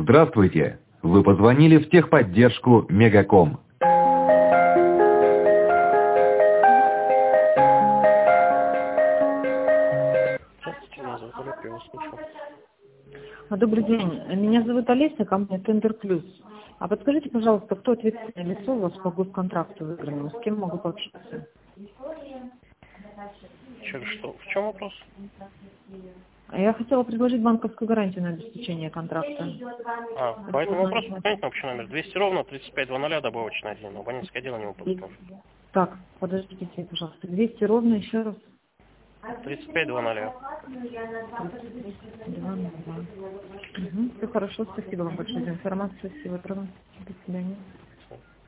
Здравствуйте! Вы позвонили в техподдержку Мегаком. Здравствуйте, меня зовут Олег, я вас слушаю. Добрый день. Меня зовут Олеся, компания Тендер Плюс. А подскажите, пожалуйста, кто ответственное лицо у вас по госконтракту выигранному? С кем могу пообщаться? Что? В чем вопрос? Я хотела предложить банковскую гарантию на обеспечение контракта. По этому вопросу позвоните на общий номер 200 ровно 3500 добавочный 1. Абонентское отдел не выпуск может. Так, подождите, пожалуйста. 200 ровно, еще раз. 3500. 202. Все хорошо, спасибо вам большое за информацию. Всего доброго. До свидания.